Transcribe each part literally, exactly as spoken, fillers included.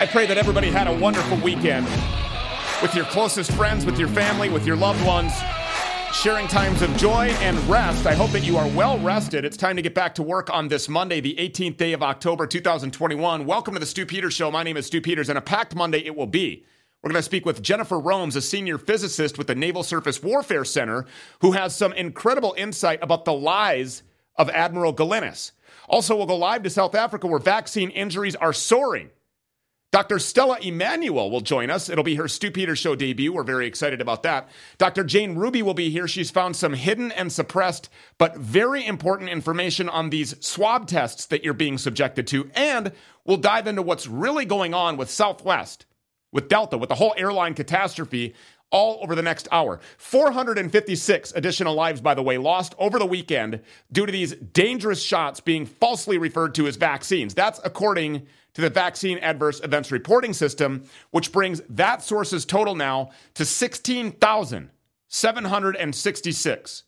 I pray that everybody had a wonderful weekend with your closest friends, with your family, with your loved ones, sharing times of joy and rest. I hope that you are well rested. It's time to get back to work on this Monday, the eighteenth day of October, two thousand twenty-one. Welcome to the Stu Peters Show. My name is Stu Peters, and a packed Monday it will be. We're going to speak with Jennifer Romes, a senior physicist with the Naval Surface Warfare Center, who has some incredible insight about the lies of Admiral Galinis. Also, we'll go live to South Africa, where vaccine injuries are soaring. Doctor Stella Emanuel will join us. It'll be her Stu Peters Show debut. We're very excited about that. Doctor Jane Ruby will be here. She's found some hidden and suppressed, but very important information on these swab tests that you're being subjected to. And we'll dive into what's really going on with Southwest, with Delta, with the whole airline catastrophe, all over the next hour. four hundred fifty-six additional lives, by the way, lost over the weekend due to these dangerous shots being falsely referred to as vaccines. That's according to the Vaccine Adverse Events Reporting System, which brings that source's total now to sixteen thousand seven hundred sixty-six.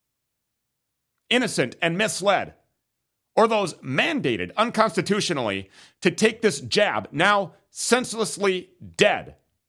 Innocent and misled, or those mandated unconstitutionally to take this jab, now senselessly dead.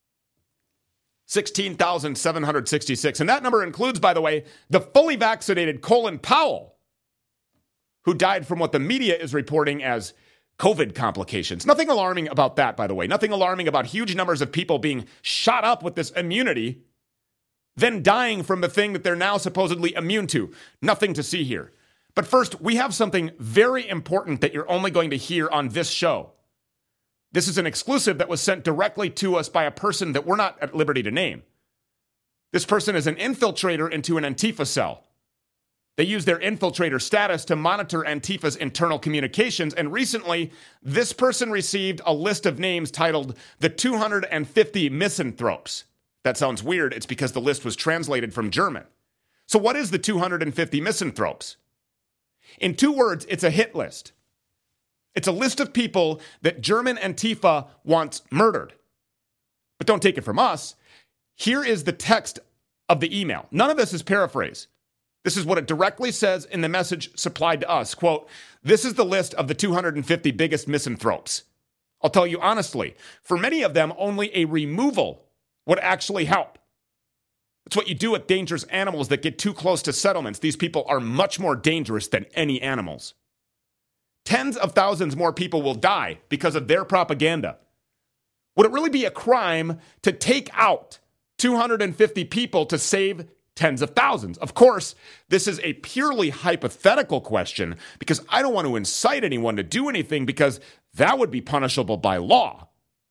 sixteen thousand seven hundred sixty-six. And that number includes, by the way, the fully vaccinated Colin Powell, who died from what the media is reporting as COVID complications. Nothing alarming about that, by the way. Nothing alarming about huge numbers of people being shot up with this immunity, then dying from the thing that they're now supposedly immune to. Nothing to see here. But first, we have something very important that you're only going to hear on this show. This is an exclusive that was sent directly to us by a person that we're not at liberty to name. This person is an infiltrator into an Antifa cell. They use their infiltrator status to monitor Antifa's internal communications, and recently, this person received a list of names titled the two hundred fifty Misanthropes. That sounds weird. It's because the list was translated from German. So what is the two hundred fifty Misanthropes? In two words, it's a hit list. It's a list of people that German Antifa wants murdered. But don't take it from us. Here is the text of the email. None of this is paraphrase. This is what it directly says in the message supplied to us. Quote, this is the list of the two hundred fifty biggest misanthropes. I'll tell you honestly, for many of them, only a removal would actually help. It's what you do with dangerous animals that get too close to settlements. These people are much more dangerous than any animals. Tens of thousands more people will die because of their propaganda. Would it really be a crime to take out two hundred fifty people to save tens of thousands? Of course, this is a purely hypothetical question because I don't want to incite anyone to do anything because that would be punishable by law.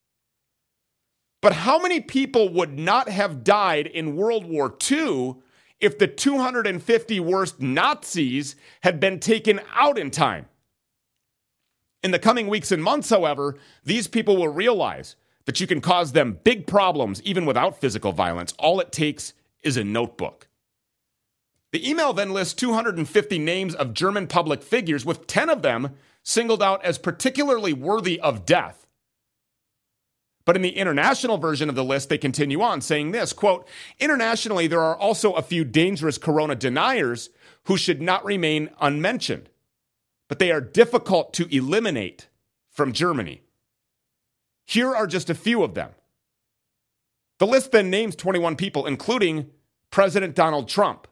But how many people would not have died in World War Two if the two hundred fifty worst Nazis had been taken out in time? In the coming weeks and months, however, these people will realize that you can cause them big problems even without physical violence. All it takes is a notebook. The email then lists two hundred fifty names of German public figures, with ten of them singled out as particularly worthy of death. But in the international version of the list, they continue on saying this, quote, internationally, there are also a few dangerous corona deniers who should not remain unmentioned, but they are difficult to eliminate from Germany. Here are just a few of them. The list then names twenty-one people, including President Donald Trump,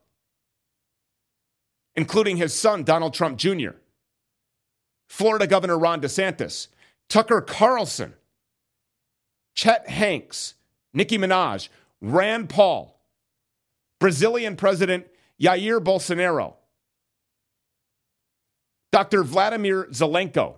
including his son, Donald Trump Junior, Florida Governor Ron DeSantis, Tucker Carlson, Chet Hanks, Nicki Minaj, Rand Paul, Brazilian President Jair Bolsonaro, Doctor Vladimir Zelenko.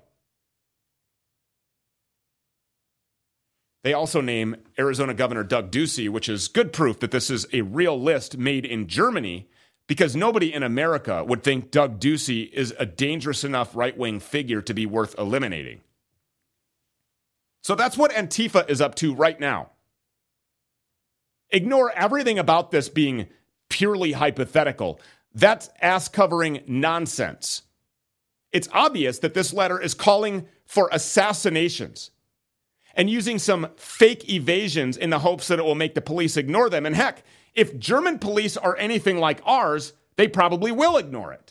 They also name Arizona Governor Doug Ducey, which is good proof that this is a real list made in Germany, because nobody in America would think Doug Ducey is a dangerous enough right-wing figure to be worth eliminating. So that's what Antifa is up to right now. Ignore everything about this being purely hypothetical. That's ass-covering nonsense. It's obvious that this letter is calling for assassinations and using some fake evasions in the hopes that it will make the police ignore them. And heck, if German police are anything like ours, they probably will ignore it.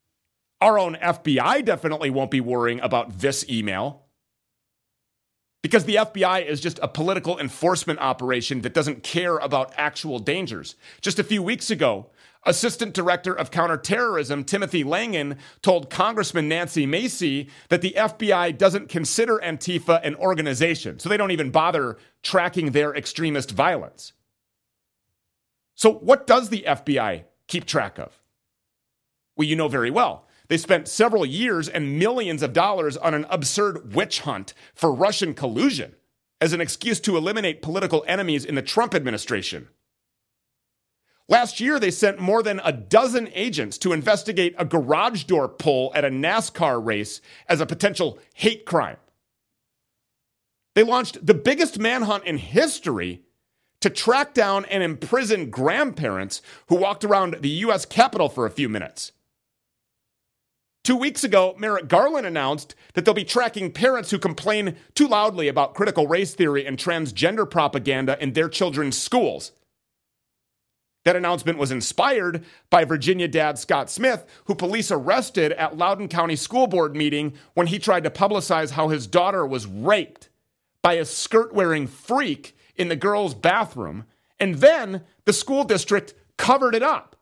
Our own F B I definitely won't be worrying about this email, because the F B I is just a political enforcement operation that doesn't care about actual dangers. Just a few weeks ago, Assistant Director of Counterterrorism Timothy Langan told Congressman Nancy Macy that the F B I doesn't consider Antifa an organization, so they don't even bother tracking their extremist violence. So what does the F B I keep track of? Well, you know very well. They spent several years and millions of dollars on an absurd witch hunt for Russian collusion as an excuse to eliminate political enemies in the Trump administration. Last year, they sent more than a dozen agents to investigate a garage door pull at a NASCAR race as a potential hate crime. They launched the biggest manhunt in history to track down and imprison grandparents who walked around the U S Capitol for a few minutes. Two weeks ago, Merrick Garland announced that they'll be tracking parents who complain too loudly about critical race theory and transgender propaganda in their children's schools. That announcement was inspired by Virginia dad Scott Smith, who police arrested at Loudoun County School Board meeting when he tried to publicize how his daughter was raped by a skirt-wearing freak in the girls' bathroom, and then the school district covered it up.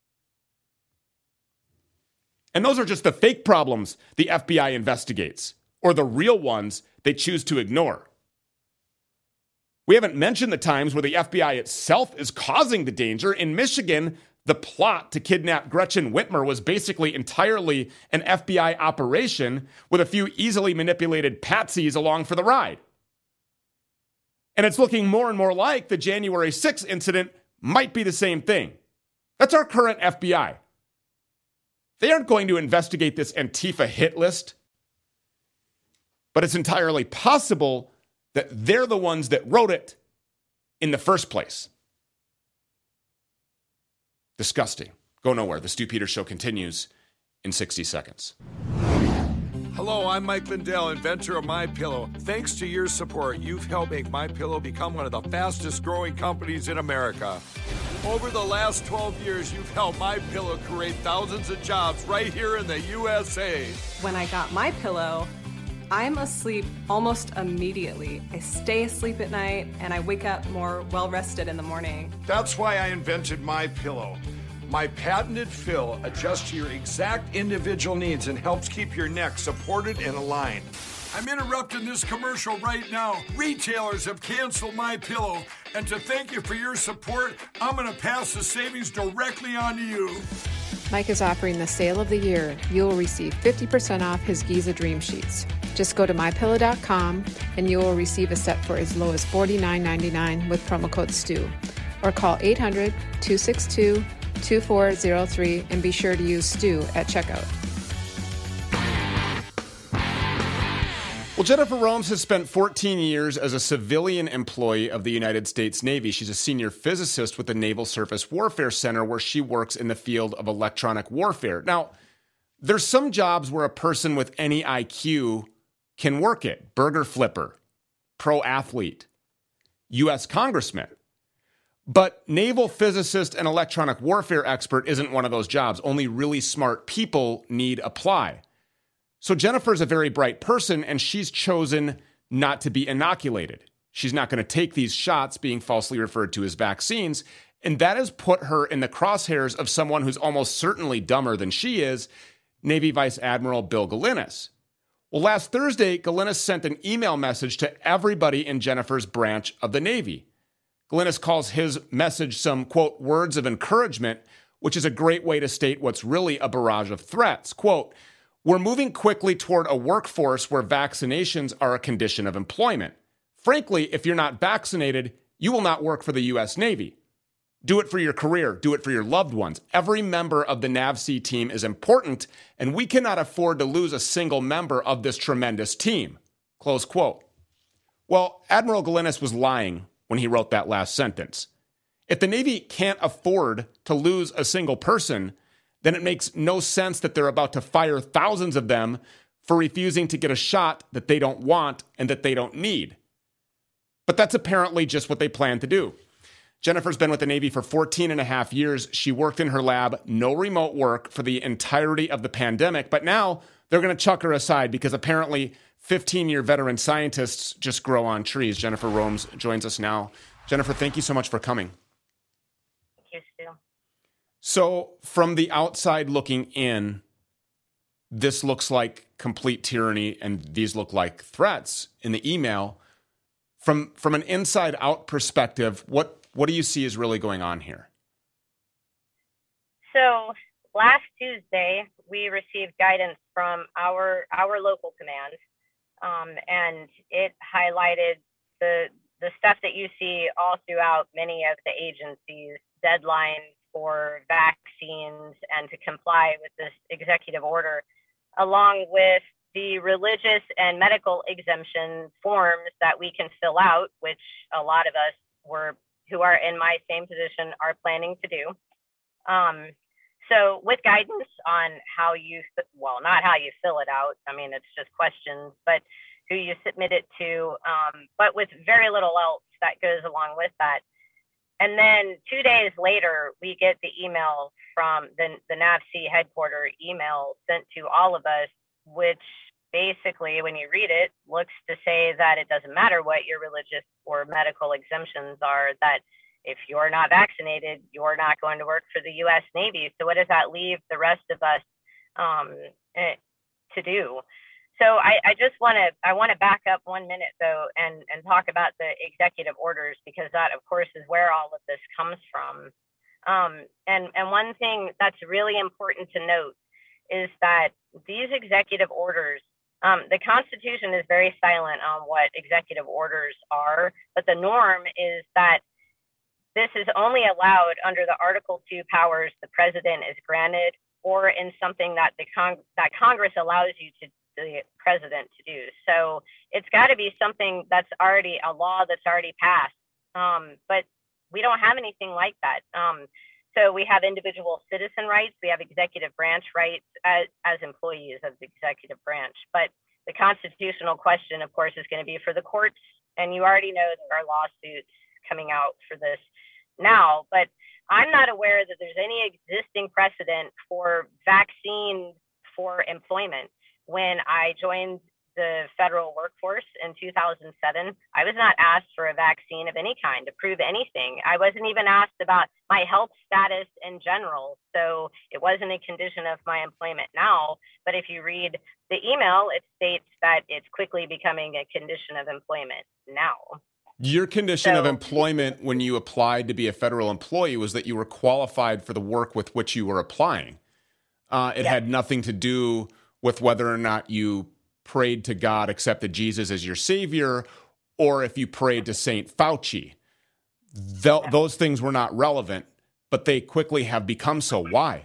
And those are just the fake problems the F B I investigates, or the real ones they choose to ignore. We haven't mentioned the times where the F B I itself is causing the danger. In Michigan, the plot to kidnap Gretchen Whitmer was basically entirely an F B I operation with a few easily manipulated patsies along for the ride. And it's looking more and more like the January sixth incident might be the same thing. That's our current F B I. They aren't going to investigate this Antifa hit list, but it's entirely possible that they're the ones that wrote it in the first place. Disgusting. Go nowhere. The Stu Peters Show continues in sixty seconds. Hello, I'm Mike Lindell, inventor of MyPillow. Thanks to your support, you've helped make MyPillow become one of the fastest growing companies in America. Over the last twelve years, you've helped MyPillow create thousands of jobs right here in the U S A. When I got MyPillow, I'm asleep almost immediately. I stay asleep at night and I wake up more well-rested in the morning. That's why I invented MyPillow. My patented fill adjusts to your exact individual needs and helps keep your neck supported and aligned. I'm interrupting this commercial right now. Retailers have canceled MyPillow, and to thank you for your support, I'm going to pass the savings directly on to you. Mike is offering the sale of the year. You will receive fifty percent off his Giza Dream Sheets. Just go to my pillow dot com and you will receive a set for as low as forty-nine ninety-nine with promo code STU. Or call eight hundred, two six two, two four zero three and be sure to use STU at checkout. Well, Jennifer Romes has spent fourteen years as a civilian employee of the United States Navy. She's a senior physicist with the Naval Surface Warfare Center, where she works in the field of electronic warfare. Now, there's some jobs where a person with any I Q can work it. Burger flipper, pro athlete, U S congressman. But naval physicist and electronic warfare expert isn't one of those jobs. Only really smart people need apply. So Jennifer's a very bright person, and she's chosen not to be inoculated. She's not going to take these shots being falsely referred to as vaccines, and that has put her in the crosshairs of someone who's almost certainly dumber than she is, Navy Vice Admiral Bill Galinas. Well, last Thursday, Galinas sent an email message to everybody in Jennifer's branch of the Navy. Galinas calls his message some, quote, words of encouragement, which is a great way to state what's really a barrage of threats. Quote, we're moving quickly toward a workforce where vaccinations are a condition of employment. Frankly, if you're not vaccinated, you will not work for the U S Navy. Do it for your career. Do it for your loved ones. Every member of the NAVSEA team is important, and we cannot afford to lose a single member of this tremendous team. Close quote. Well, Admiral Galinas was lying when he wrote that last sentence. If the Navy can't afford to lose a single person, then it makes no sense that they're about to fire thousands of them for refusing to get a shot that they don't want and that they don't need. But that's apparently just what they plan to do. Jennifer's been with the Navy for fourteen and a half years. She worked in her lab, no remote work for the entirety of the pandemic. But now they're going to chuck her aside because apparently fifteen-year veteran scientists just grow on trees. Jennifer Romes joins us now. Jennifer, thank you so much for coming. Thank you, Stu. So from the outside looking in, this looks like complete tyranny and these look like threats in the email. From from an inside out perspective, what, what do you see is really going on here? So last Tuesday, we received guidance from our our local command, um, and it highlighted the the stuff that you see all throughout many of the agencies, deadlines for vaccines and to comply with this executive order, along with the religious and medical exemption forms that we can fill out, which a lot of us were who are in my same position are planning to do. Um, so with guidance on how you, well, not how you fill it out, I mean, it's just questions, but who you submit it to, um, but with very little else that goes along with that. And then two days later, we get the email from the, the N A V C headquarter email sent to all of us, which basically, when you read it, looks to say that it doesn't matter what your religious or medical exemptions are, that if you're not vaccinated, you're not going to work for the U S Navy. So what does that leave the rest of us um, eh, to do? So I, I just want to I want to back up one minute, though, and, and talk about the executive orders, because that, of course, is where all of this comes from. Um, and, and one thing that's really important to note is that these executive orders, um, the Constitution is very silent on what executive orders are, but the norm is that this is only allowed under the Article two powers the president is granted, or in something that the Cong- that Congress allows you to the president to do. So it's got to be something that's already a law that's already passed. Um, but we don't have anything like that. Um, so we have individual citizen rights. We have executive branch rights as, as employees of the executive branch. But the constitutional question, of course, is going to be for the courts. And you already know there are lawsuits coming out for this now. But I'm not aware that there's any existing precedent for vaccine for employment. When I joined the federal workforce in two thousand seven, I was not asked for a vaccine of any kind to prove anything. I wasn't even asked about my health status in general. So it wasn't a condition of my employment now. But if you read the email, it states that it's quickly becoming a condition of employment now. Your condition so, of employment when you applied to be a federal employee was that you were qualified for the work with which you were applying. Uh, it yes. had nothing to do with whether or not you prayed to God, accepted Jesus as your savior, or if you prayed to Saint Fauci. Th- those things were not relevant, but they quickly have become so. Why?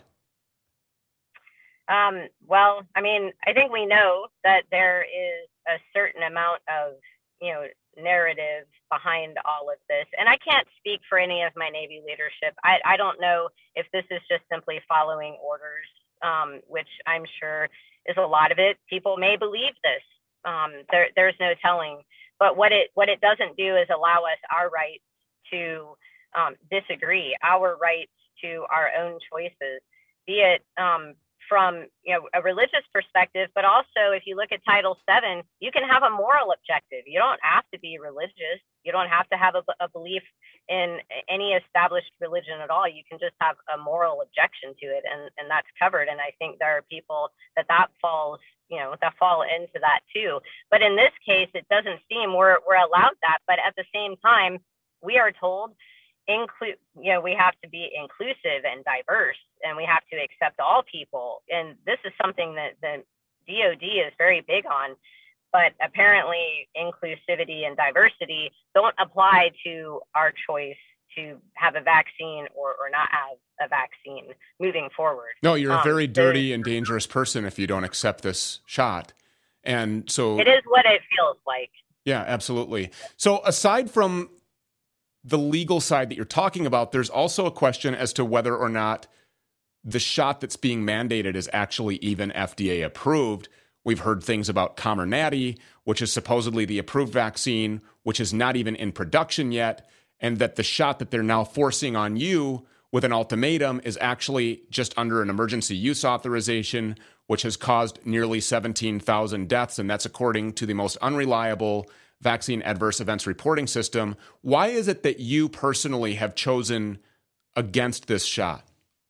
Um, well, I mean, I think we know that there is a certain amount of, you know, narrative behind all of this. And I can't speak for any of my Navy leadership. I, I don't know if this is just simply following orders, um, which I'm sure is a lot of it. People may believe this. Um, there, there's no telling. But what it what it doesn't do is allow us our rights to um, disagree, our rights to our own choices, be it um, from you know a religious perspective, but also if you look at Title seven, you can have a moral objective. You don't have to be religious. You don't have to have a, a belief in any established religion at all. You can just have a moral objection to it, and, and that's covered. And I think there are people that that falls, you know, that fall into that too. But in this case, it doesn't seem we're we're allowed that. But at the same time, we are told, include, you know, we have to be inclusive and diverse, and we have to accept all people. And this is something that the D O D is very big on. But apparently inclusivity and diversity don't apply to our choice to have a vaccine or, or not have a vaccine moving forward. No, you're um, a very dirty and dangerous person if you don't accept this shot. And so it is what it feels like. Yeah, absolutely. So aside from the legal side that you're talking about, there's also a question as to whether or not the shot that's being mandated is actually even F D A approved. We've heard things about Comirnaty, which is supposedly the approved vaccine, which is not even in production yet, and that the shot that they're now forcing on you with an ultimatum is actually just under an emergency use authorization, which has caused nearly seventeen thousand deaths, and that's according to the most unreliable vaccine adverse events reporting system. Why is it that you personally have chosen against this shot?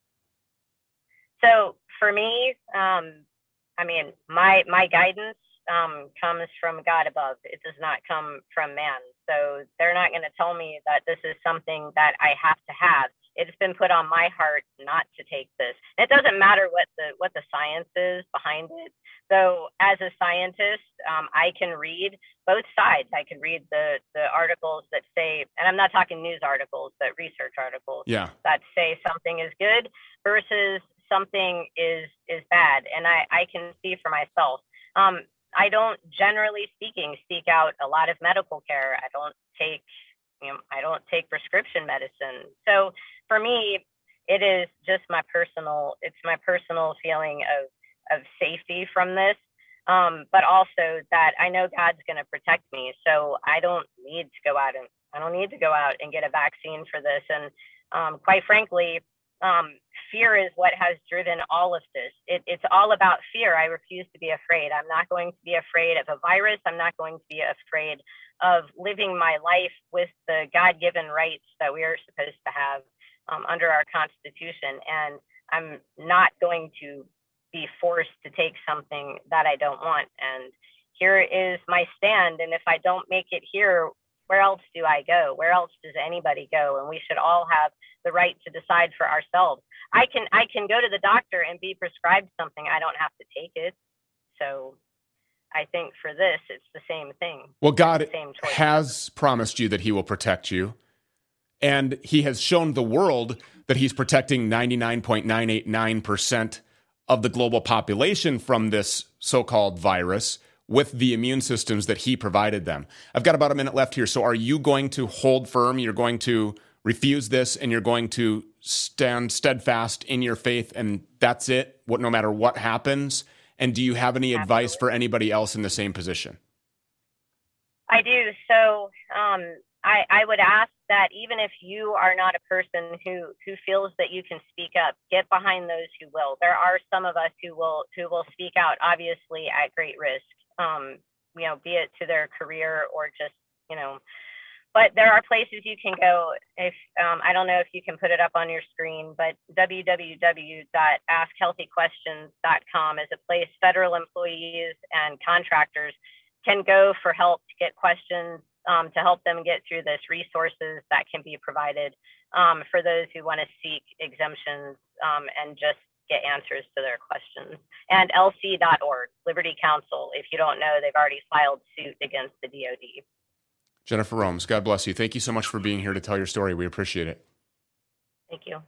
So for me, um, I mean, my my guidance um, comes from God above. It does not come from man. So they're not going to tell me that this is something that I have to have. It's been put on my heart not to take this. It doesn't matter what the what the science is behind it. So as a scientist, um, I can read both sides. I can read the the articles that say, and I'm not talking news articles, but research articles yeah. that say something is good versus something is is bad. And I, I can see for myself. Um, I don't, generally speaking, seek out a lot of medical care. I don't take, you know, I don't take prescription medicine. So for me, it is just my personal, it's my personal feeling of, of safety from this. Um, but also that I know God's going to protect me. So I don't need to go out and, I don't need to go out and get a vaccine for this. And um, quite frankly, Um, fear is what has driven all of this. It, it's all about fear. I refuse to be afraid. I'm not going to be afraid of a virus. I'm not going to be afraid of living my life with the God-given rights that we are supposed to have um, under our Constitution. And I'm not going to be forced to take something that I don't want. And here is my stand. And if I don't make it here, where else do I go? Where else does anybody go? And we should all have the right to decide for ourselves. I can I can go to the doctor and be prescribed something. I don't have to take it. So I think for this, it's the same thing. Well, God has promised you that he will protect you. And he has shown the world that he's protecting ninety-nine point nine eight nine percent of the global population from this so-called virus with the immune systems that he provided them. I've got about a minute left here. So are you going to hold firm? You're going to refuse this and you're going to stand steadfast in your faith and that's it, what, no matter what happens? And do you have any Absolutely. advice for anybody else in the same position? I do. So um, I, I would ask that even if you are not a person who, who feels that you can speak up, get behind those who will. There are some of us who will who will speak out, obviously at great risk. Um, you know, be it to their career or just, you know, but there are places you can go. If um, I don't know if you can put it up on your screen, but w w w dot ask healthy questions dot com is a place federal employees and contractors can go for help to get questions, um, to help them get through this, resources that can be provided um, for those who want to seek exemptions um, and just get answers to their questions. And L C dot org, Liberty Counsel. If you don't know, they've already filed suit against the D O D. Jennifer Romes, God bless you. Thank you so much for being here to tell your story. We appreciate it. Thank you.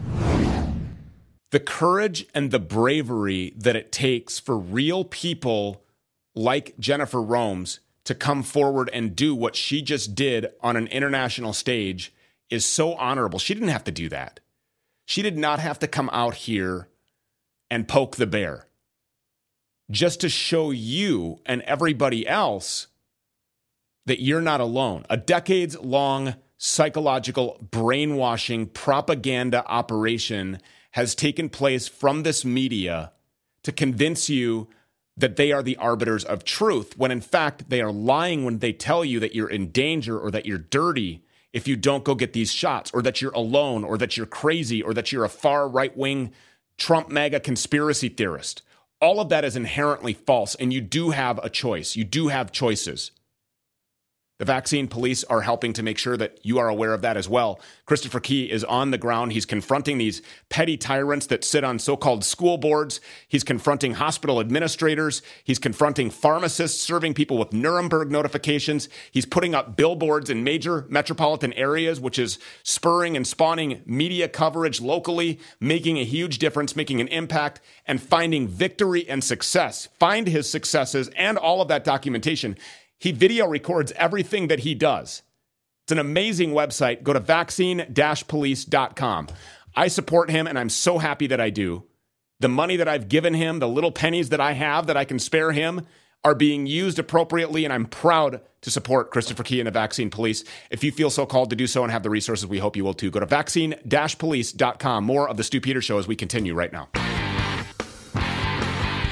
The courage and the bravery that it takes for real people like Jennifer Romes to come forward and do what she just did on an international stage is so honorable. She didn't have to do that. She did not have to come out here and poke the bear. Just to show you and everybody else that you're not alone. A decades-long psychological brainwashing propaganda operation has taken place from this media to convince you that they are the arbiters of truth, when in fact they are lying when they tell you that you're in danger or that you're dirty if you don't go get these shots, or that you're alone, or that you're crazy, or that you're a far right-wing Trump MAGA conspiracy theorist. All of that is inherently false, and you do have a choice. You do have choices. The vaccine police are helping to make sure that you are aware of that as well. Christopher Key is on the ground. He's confronting these petty tyrants that sit on so-called school boards. He's confronting hospital administrators. He's confronting pharmacists serving people with Nuremberg notifications. He's putting up billboards in major metropolitan areas, which is spurring and spawning media coverage locally, making a huge difference, making an impact, and finding victory and success. Find his successes and all of that documentation. He video records everything that he does. It's an amazing website. Go to vaccine dash police dot com. I support him, and I'm so happy that I do. The money that I've given him, the little pennies that I have that I can spare him, are being used appropriately, and I'm proud to support Christopher Key and the Vaccine Police. If you feel so called to do so and have the resources, we hope you will too. Go to vaccine dash police dot com. More of the Stu Peters Show as we continue right now.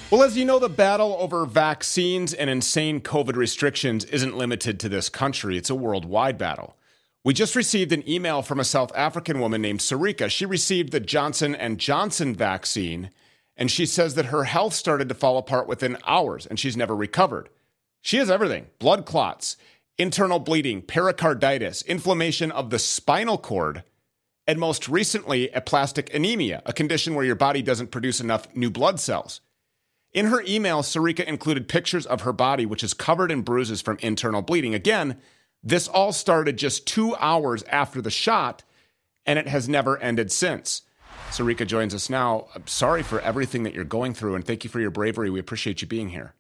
Well, as you know, the battle over vaccines and insane COVID restrictions isn't limited to this country. It's a worldwide battle. We just received an email from a South African woman named Sarika. She received the Johnson and Johnson vaccine, and she says that her health started to fall apart within hours, and she's never recovered. She has everything: blood clots, internal bleeding, pericarditis, inflammation of the spinal cord, and most recently, aplastic anemia, a condition where your body doesn't produce enough new blood cells. In her email, Sarika included pictures of her body, which is covered in bruises from internal bleeding. Again, this all started just two hours after the shot, and it has never ended since. Sarika joins us now. I'm sorry for everything that you're going through, and thank you for your bravery. We appreciate you being here.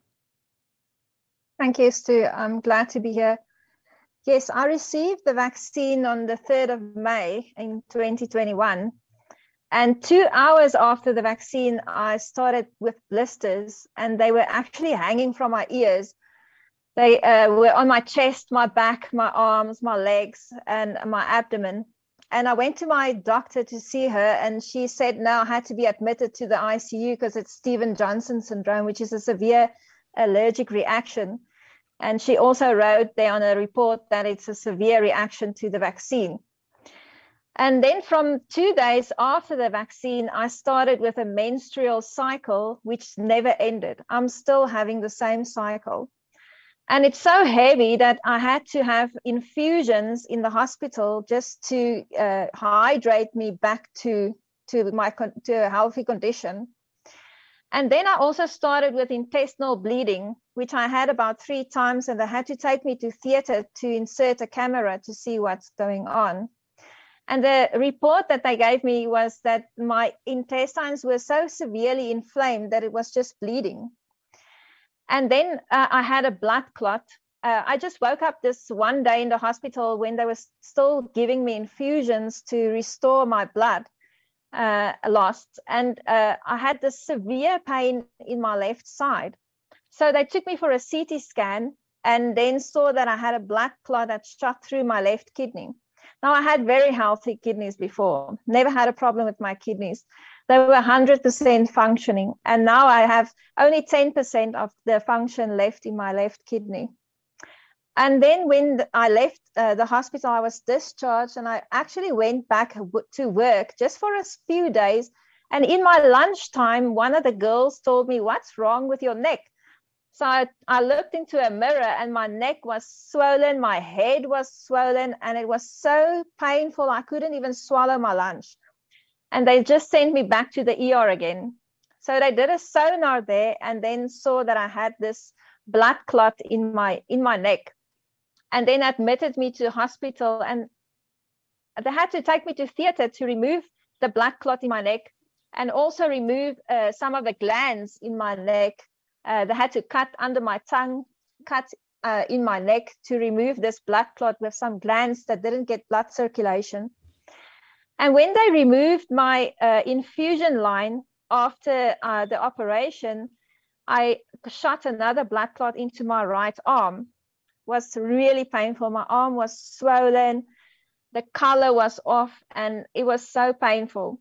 Thank you, Stu. I'm glad to be here. Yes, I received the vaccine on the third of May in twenty twenty-one. And two hours after the vaccine, I started with blisters, and they were actually hanging from my ears. They uh, were on my chest, my back, my arms, my legs, and my abdomen. And I went to my doctor to see her, and she said now I had to be admitted to the I C U because it's Stevens-Johnson syndrome, which is a severe allergic reaction. And she also wrote there on a report that it's a severe reaction to the vaccine. And then from two days after the vaccine, I started with a menstrual cycle, which never ended. I'm still having the same cycle. And it's so heavy that I had to have infusions in the hospital just to uh, hydrate me back to, to, my, to a healthy condition. And then I also started with intestinal bleeding, which I had about three times, and they had to take me to theater to insert a camera to see what's going on. And the report that they gave me was that my intestines were so severely inflamed that it was just bleeding. And then uh, I had a blood clot. Uh, I just woke up this one day in the hospital when they were still giving me infusions to restore my blood uh, loss. And uh, I had this severe pain in my left side. So they took me for a C T scan and then saw that I had a blood clot that shot through my left kidney. Now, I had very healthy kidneys before, never had a problem with my kidneys. They were one hundred percent functioning. And now I have only ten percent of the function left in my left kidney. And then when I left uh, the hospital, I was discharged, and I actually went back to work just for a few days. And in my lunchtime, one of the girls told me, "What's wrong with your neck?" So I, I looked into a mirror, and my neck was swollen, my head was swollen, and it was so painful I couldn't even swallow my lunch. And they just sent me back to the E R again. So they did a sonar there and then saw that I had this blood clot in my in my neck, and then admitted me to the hospital. And they had to take me to theater to remove the blood clot in my neck and also remove uh, some of the glands in my neck. Uh, they had to cut under my tongue, cut uh, in my neck to remove this blood clot with some glands that didn't get blood circulation. And when they removed my uh, infusion line after uh, the operation, I shot another blood clot into my right arm. It was really painful. My arm was swollen, the color was off, and it was so painful.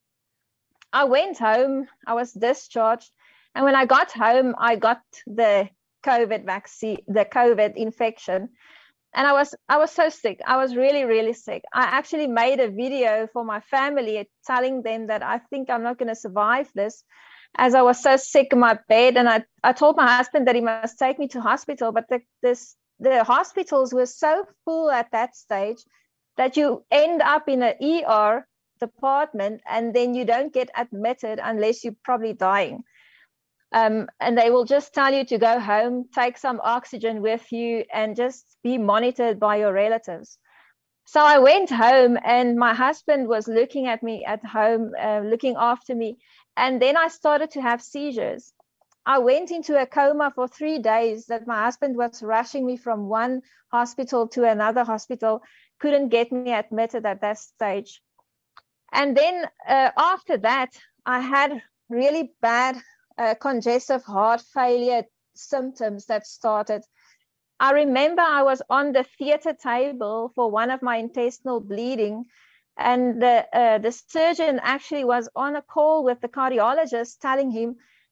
I went home, I was discharged. And when I got home, I got the COVID vaccine, the COVID infection. And I was I was so sick. I was really, really sick. I actually made a video for my family telling them that I think I'm not going to survive this, as I was so sick in my bed. And I, I told my husband that he must take me to hospital. But the, this, the hospitals were so full at that stage that you end up in an E R department, and then you don't get admitted unless you're probably dying. Um, and they will just tell you to go home, take some oxygen with you, and just be monitored by your relatives. So I went home, and my husband was looking at me at home, uh, looking after me. And then I started to have seizures. I went into a coma for three days that my husband was rushing me from one hospital to another hospital, couldn't get me admitted at that stage. And then uh, after that, I had really bad Uh, congestive heart failure symptoms that started. I remember I was on the theater table for one of my intestinal bleeding, and the, uh, the surgeon actually was on a call with the cardiologist telling him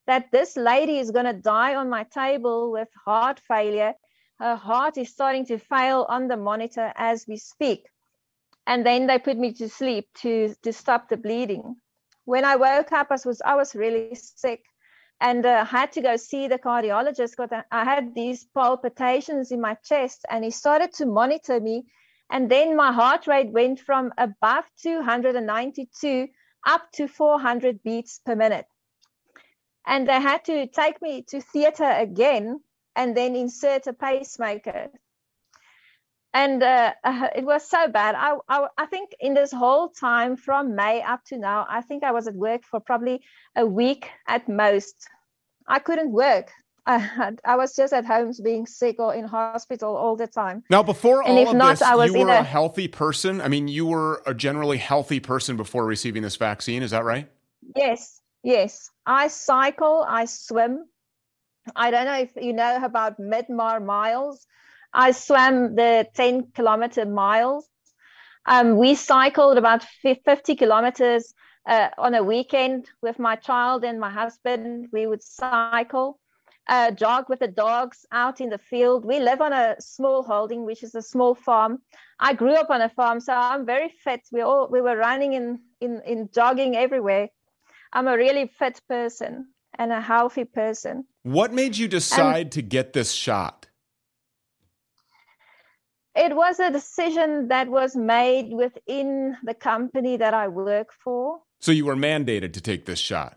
that this lady is going to die on my table with heart failure. Her heart is starting to fail on the monitor as we speak. And then they put me to sleep to, to stop the bleeding. When I woke up, I was, I was really sick and uh, had to go see the cardiologist because I had these palpitations in my chest, and he started to monitor me. And then my heart rate went from above two hundred ninety-two up to four hundred beats per minute. And they had to take me to theater again and then insert a pacemaker. And uh, uh, it was so bad. I, I, I think in this whole time from May up to now, I think I was at work for probably a week at most. I couldn't work. I, I was just at home being sick or in hospital all the time. Now, before and all if of not, this, I was you were in a, a healthy person? I mean, you were a generally healthy person before receiving this vaccine. Is that right? Yes, yes. I cycle, I swim. I don't know if you know about Mid-Mar miles. I swam the ten kilometer miles. Um, we cycled about fifty kilometers uh, on a weekend with my child and my husband. We would cycle, uh, jog with the dogs out in the field. We live on a small holding, which is a small farm. I grew up on a farm, so I'm very fit. We all we were running in in, in jogging everywhere. I'm a really fit person and a healthy person. What made you decide um, to get this shot? It was a decision that was made within the company that I work for. So you were mandated to take this shot?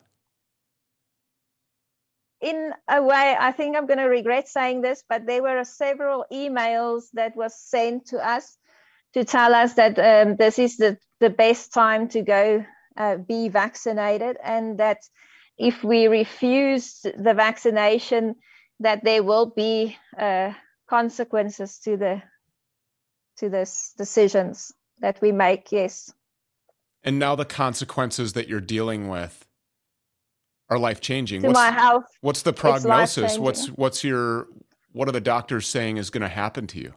In a way, I think I'm going to regret saying this, but there were several emails that was sent to us to tell us that um, this is the, the best time to go uh, be vaccinated, and that if we refuse the vaccination, that there will be uh, consequences to the to this decisions that we make. Yes. And now the consequences that you're dealing with are life-changing. To what's, my health. What's the prognosis? What's what's your what are the doctors saying is going to happen to you?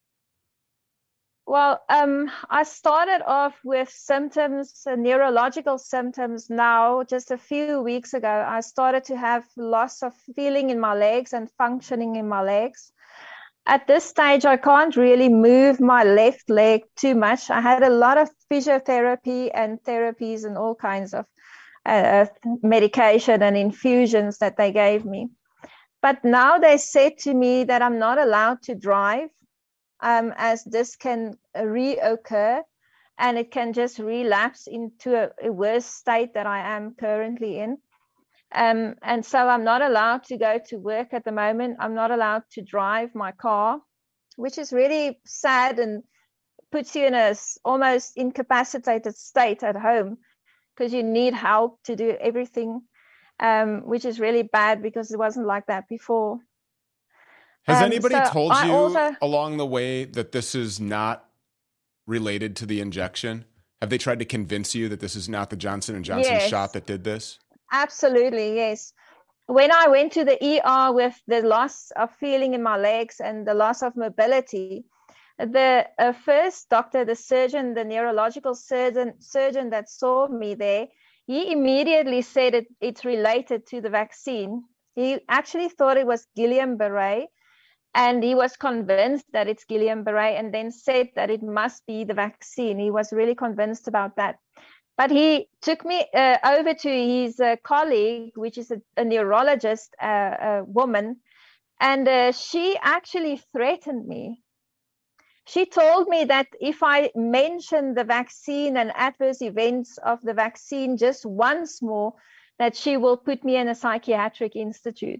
Well, um, I started off with symptoms, uh, neurological symptoms. Now, just a few weeks ago, I started to have loss of feeling in my legs and functioning in my legs. At this stage, I can't really move my left leg too much. I had a lot of physiotherapy and therapies and all kinds of uh, medication and infusions that they gave me. But now they said to me that I'm not allowed to drive, um, as this can reoccur and it can just relapse into a, a worse state that I am currently in. Um, and so I'm not allowed to go to work at the moment. I'm not allowed to drive my car, which is really sad and puts you in a almost incapacitated state at home because you need help to do everything, um, which is really bad because it wasn't like that before. Has um, anybody so told I you also, along the way that this is not related to the injection? Have they tried to convince you that this is not the Johnson and Johnson yes. shot that did this? Absolutely, yes. When I went to the E R with the loss of feeling in my legs and the loss of mobility, the uh, first doctor, the surgeon, the neurological surgeon, surgeon that saw me there, he immediately said it, it's related to the vaccine. He actually thought it was Guillain-Barré, and he was convinced that it's Guillain-Barré, and then said that it must be the vaccine. He was really convinced about that. But he took me uh, over to his uh, colleague, which is a, a neurologist, uh, a woman, and uh, she actually threatened me. She told me that if I mentioned the vaccine and adverse events of the vaccine just once more, that she will put me in a psychiatric institute.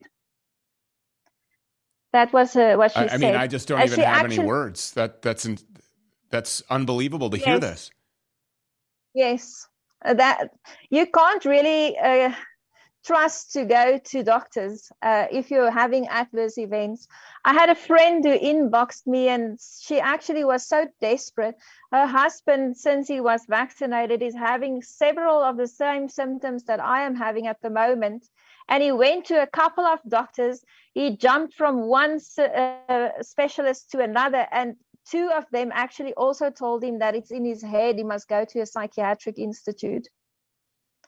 That was uh, what she I, said. I mean, I just don't and even have actually, any words. That that's in, that's unbelievable to yes. hear this. Yes, that you can't really uh, trust to go to doctors uh, if you're having adverse events. I had a friend who inboxed me, and she actually was so desperate. Her husband, since he was vaccinated, is having several of the same symptoms that I am having at the moment. And he went to a couple of doctors. He jumped from one uh, specialist to another, and two of them actually also told him that it's in his head, he must go to a psychiatric institute.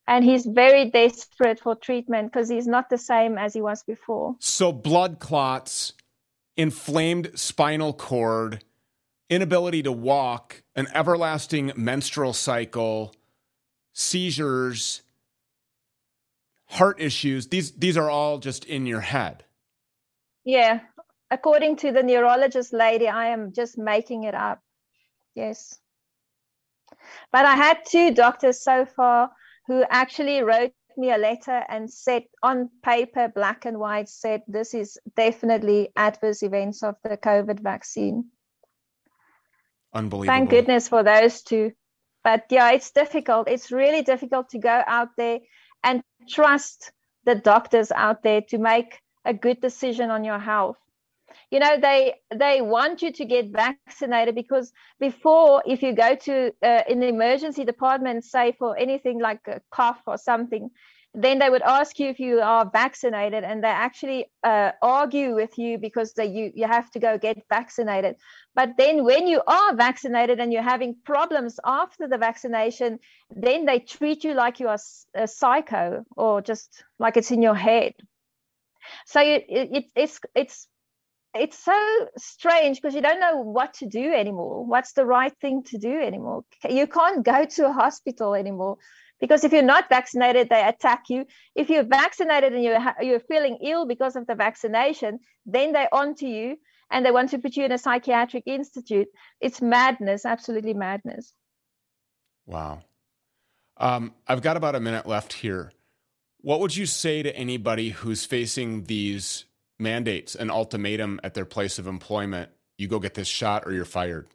And he's very desperate for treatment because he's not the same as he was before. So blood clots, inflamed spinal cord, inability to walk, an everlasting menstrual cycle, seizures, heart issues. These, these are all just in your head. Yeah. According to the neurologist lady, I am just making it up. Yes. But I had two doctors so far who actually wrote me a letter and said on paper, black and white, said this is definitely adverse events of the COVID vaccine. Unbelievable. Thank goodness for those two. But yeah, it's difficult. It's really difficult to go out there and trust the doctors out there to make a good decision on your health. You know, they they want you to get vaccinated because before, if you go to uh, in the emergency department, say for anything like a cough or something, then they would ask you if you are vaccinated, and they actually uh, argue with you because they, you, you have to go get vaccinated. But then when you are vaccinated and you're having problems after the vaccination, then they treat you like you are a psycho or just like it's in your head. So it, it, it's it's it's so strange because you don't know what to do anymore. What's the right thing to do anymore? You can't go to a hospital anymore because if you're not vaccinated, they attack you. If you're vaccinated and you're, you're feeling ill because of the vaccination, then they're onto you and they want to put you in a psychiatric institute. It's madness, absolutely madness. Wow. Um, I've got about a minute left here. What would you say to anybody who's facing these mandates, an ultimatum at their place of employment? You go get this shot or you're fired.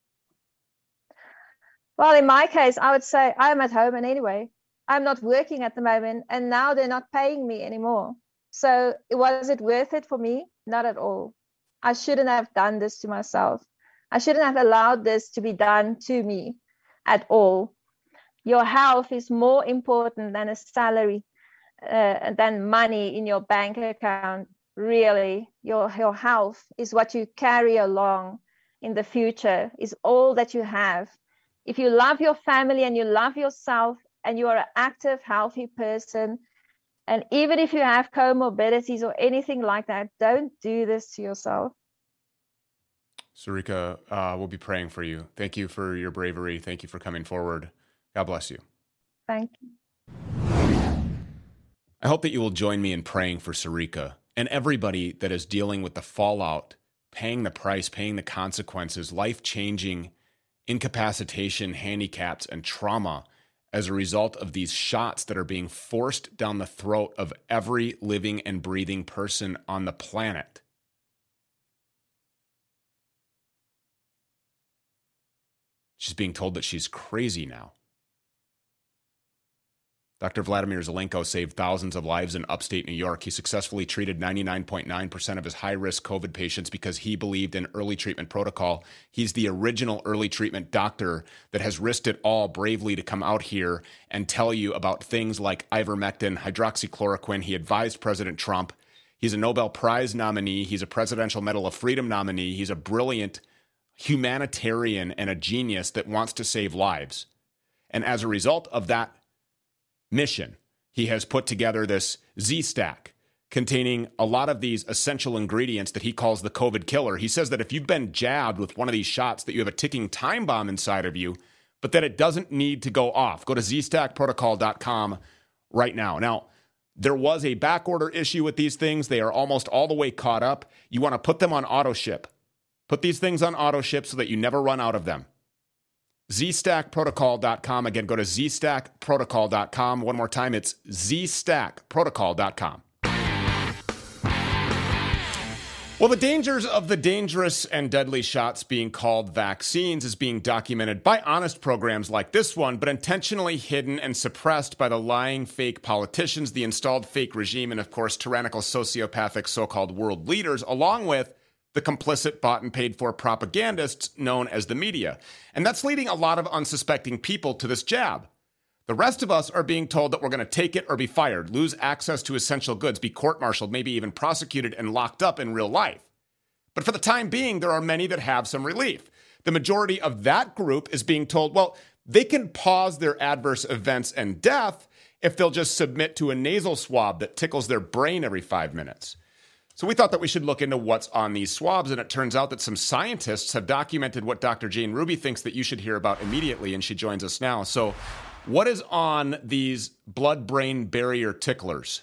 Well, in my case, I would say I'm at home and anyway, I'm not working at the moment and now they're not paying me anymore. So was it worth it for me? Not at all. I shouldn't have done this to myself. I shouldn't have allowed this to be done to me at all. Your health is more important than a salary, uh, than money in your bank account. Really, your, your health is what you carry along in the future, is all that you have. If you love your family and you love yourself and you are an active, healthy person, and even if you have comorbidities or anything like that, don't do this to yourself. Sarika, uh, we'll be praying for you. Thank you for your bravery. Thank you for coming forward. God bless you. Thank you. I hope that you will join me in praying for Sarika and everybody that is dealing with the fallout, paying the price, paying the consequences, life-changing incapacitation, handicaps, and trauma as a result of these shots that are being forced down the throat of every living and breathing person on the planet. She's being told that she's crazy now. Doctor Vladimir Zelenko saved thousands of lives in upstate New York. He successfully treated ninety-nine point nine percent of his high-risk COVID patients because he believed in early treatment protocol. He's the original early treatment doctor that has risked it all bravely to come out here and tell you about things like ivermectin, hydroxychloroquine. He advised President Trump. He's a Nobel Prize nominee. He's a Presidential Medal of Freedom nominee. He's a brilliant humanitarian and a genius that wants to save lives. And as a result of that mission, he has put together this Z-Stack containing a lot of these essential ingredients that he calls the COVID killer. He says that if you've been jabbed with one of these shots, that you have a ticking time bomb inside of you, but that it doesn't need to go off. Go to z stack protocol dot com right now. Now, there was a backorder issue with these things. They are almost all the way caught up. You want to put them on auto ship. Put these things on auto ship so that you never run out of them. z stack protocol dot com. Again, go to z stack protocol dot com. One more time, it's z stack protocol dot com. Well, the dangers of the dangerous and deadly shots being called vaccines is being documented by honest programs like this one, but intentionally hidden and suppressed by the lying fake politicians, the installed fake regime, and of course, tyrannical sociopathic so-called world leaders, along with the complicit, bought and paid for propagandists known as the media. And that's leading a lot of unsuspecting people to this jab. The rest of us are being told that we're going to take it or be fired, lose access to essential goods, be court-martialed, maybe even prosecuted and locked up in real life. But for the time being, there are many that have some relief. The majority of that group is being told, well, they can pause their adverse events and death if they'll just submit to a nasal swab that tickles their brain every five minutes. So we thought that we should look into what's on these swabs, and it turns out that some scientists have documented what Doctor Jane Ruby thinks that you should hear about immediately, and she joins us now. So what is on these blood-brain barrier ticklers?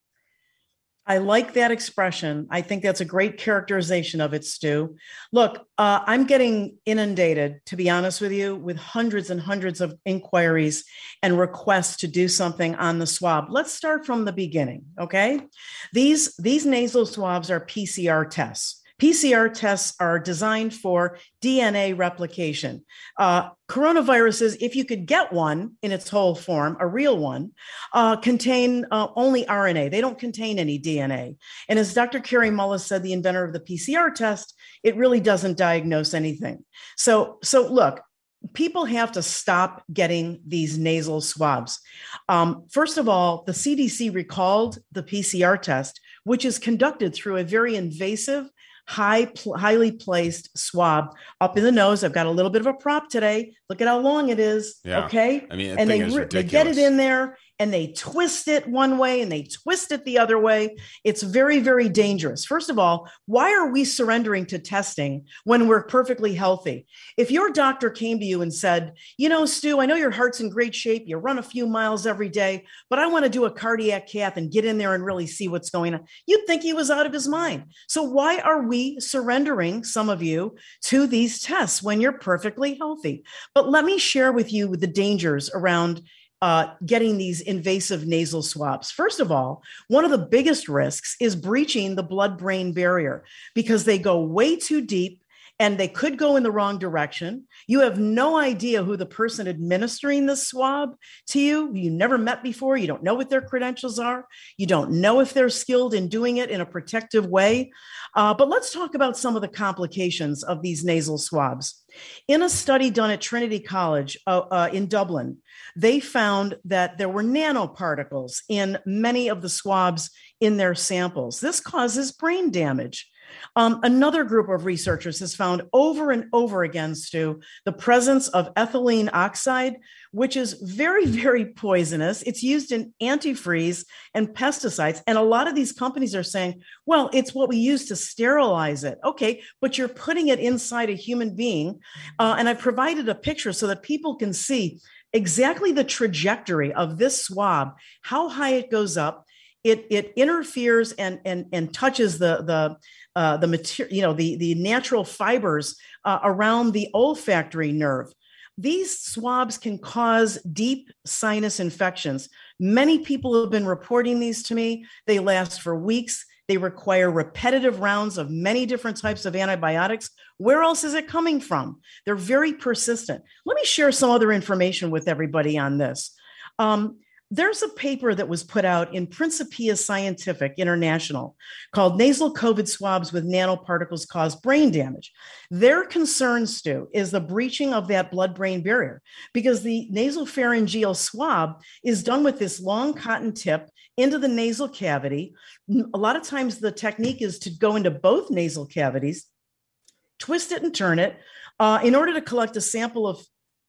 I like that expression. I think that's a great characterization of it, Stu. Look, uh, I'm getting inundated, to be honest with you, with hundreds and hundreds of inquiries and requests to do something on the swab. Let's start from the beginning, okay? These, these nasal swabs are P C R tests. P C R tests are designed for D N A replication. Uh, coronaviruses, if you could get one in its whole form, a real one, uh, contain uh, only R N A. They don't contain any D N A. And as Doctor Kary Mullis said, the inventor of the P C R test, it really doesn't diagnose anything. So, so look, people have to stop getting these nasal swabs. Um, first of all, the C D C recalled the P C R test, which is conducted through a very invasive, high, pl- highly placed swab up in the nose. I've got a little bit of a prop today. Look at how long it is. Yeah. Okay. I mean, and they, is they get it in there and they twist it one way and they twist it the other way. It's very, very dangerous. First of all, why are we surrendering to testing when we're perfectly healthy? If your doctor came to you and said, you know, Stu, I know your heart's in great shape. You run a few miles every day, but I want to do a cardiac cath and get in there and really see what's going on, you'd think he was out of his mind. So why are we surrendering, some of you, to these tests when you're perfectly healthy? But let me share with you the dangers around Uh, getting these invasive nasal swabs. First of all, one of the biggest risks is breaching the blood-brain barrier because they go way too deep and they could go in the wrong direction. You have no idea who the person administering the swab to you, you never met before. You don't know what their credentials are. You don't know if they're skilled in doing it in a protective way. Uh, but let's talk about some of the complications of these nasal swabs. In a study done at Trinity College uh, uh, in Dublin, they found that there were nanoparticles in many of the swabs in their samples. This causes brain damage. Um, another group of researchers has found over and over again, Stu, the presence of ethylene oxide, which is very, very poisonous. It's used in antifreeze and pesticides. And a lot of these companies are saying, well, it's what we use to sterilize it. Okay, but you're putting it inside a human being. Uh, and I provided a picture so that people can see exactly the trajectory of this swab, how high it goes up. It, it interferes and, and, and touches the, the, uh, the material, you know, the, the natural fibers uh, around the olfactory nerve. These swabs can cause deep sinus infections. Many people have been reporting these to me. They last for weeks. They require repetitive rounds of many different types of antibiotics. Where else is it coming from? They're very persistent. Let me share some other information with everybody on this. Um, There's a paper that was put out in Principia Scientific International called Nasal COVID Swabs with Nanoparticles Cause Brain Damage. Their concern, Stu, is the breaching of that blood-brain barrier because the nasopharyngeal swab is done with this long cotton tip into the nasal cavity. A lot of times the technique is to go into both nasal cavities, twist it and turn it uh, in order to collect a sample of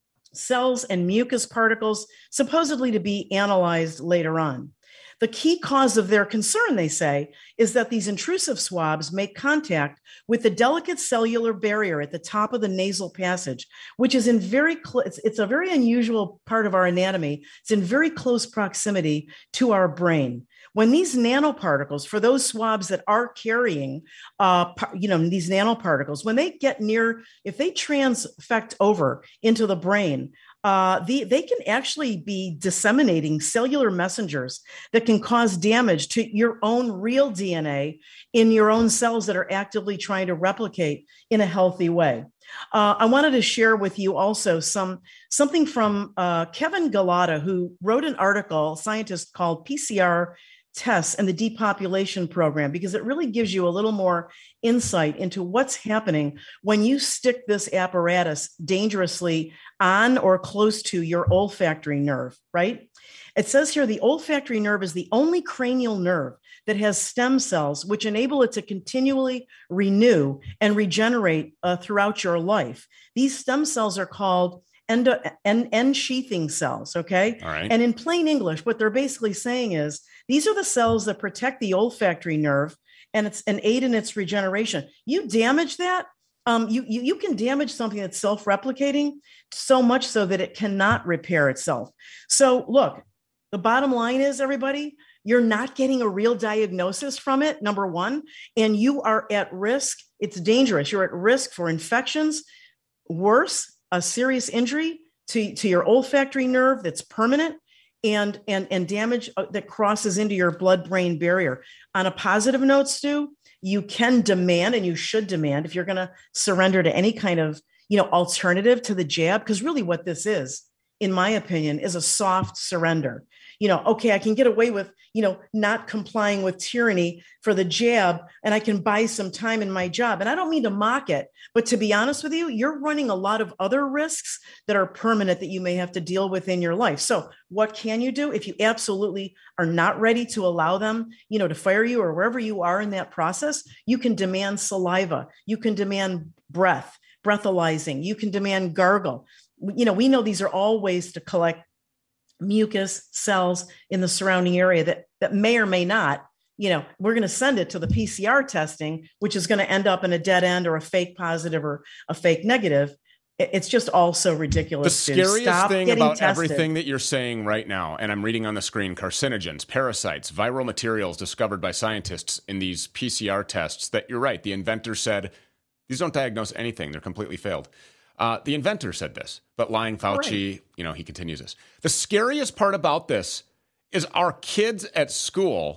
cells and mucus particles, supposedly to be analyzed later on. The key cause of their concern, they say, is that these intrusive swabs make contact with the delicate cellular barrier at the top of the nasal passage, which is in very close, it's, it's a very unusual part of our anatomy. It's in very close proximity to our brain. When these nanoparticles, for those swabs that are carrying, uh, you know, these nanoparticles, when they get near, if they transfect over into the brain, uh, the, they can actually be disseminating cellular messengers that can cause damage to your own real D N A in your own cells that are actively trying to replicate in a healthy way. Uh, I wanted to share with you also some something from uh, Kevin Galata, who wrote an article, a scientist called P C R Tests and the Depopulation Program, because it really gives you a little more insight into what's happening when you stick this apparatus dangerously on or close to your olfactory nerve, right? It says here the olfactory nerve is the only cranial nerve that has stem cells which enable it to continually renew and regenerate uh, throughout your life. These stem cells are called end, end, end sheathing cells. Okay. All right. And in plain English, what they're basically saying is these are the cells that protect the olfactory nerve and it's an aid in its regeneration. You damage that. Um, you, you, you can damage something that's self-replicating so much so that it cannot repair itself. So look, the bottom line is, everybody, you're not getting a real diagnosis from it, number one, and you are at risk. It's dangerous. You're at risk for infections, worse, a serious injury to, to your olfactory nerve that's permanent, and, and, and damage that crosses into your blood-brain barrier. On a positive note, Stu, you can demand, and you should demand, if you're going to surrender to any kind of, you know, alternative to the jab, because really what this is, in my opinion, is a soft surrender. You know, okay, I can get away with, you know, not complying with tyranny for the jab, and I can buy some time in my job. And I don't mean to mock it, but to be honest with you, you're running a lot of other risks that are permanent that you may have to deal with in your life. So what can you do if you absolutely are not ready to allow them, you know, to fire you or wherever you are in that process? You can demand saliva. You can demand breath, breathalyzing. You can demand gargle. You know, we know these are all ways to collect mucus cells in the surrounding area that, that may or may not, you know, we're going to send it to the P C R testing, which is going to end up in a dead end or a fake positive or a fake negative. It's just all so ridiculous. The scariest thing about tested. everything that you're saying right now, and I'm reading on the screen, carcinogens, parasites, viral materials discovered by scientists in these P C R tests, that you're right. The inventor said, these don't diagnose anything. They're completely failed. Uh, the inventor said this, but lying Fauci, right. you know, he continues this. The scariest part about this is our kids at school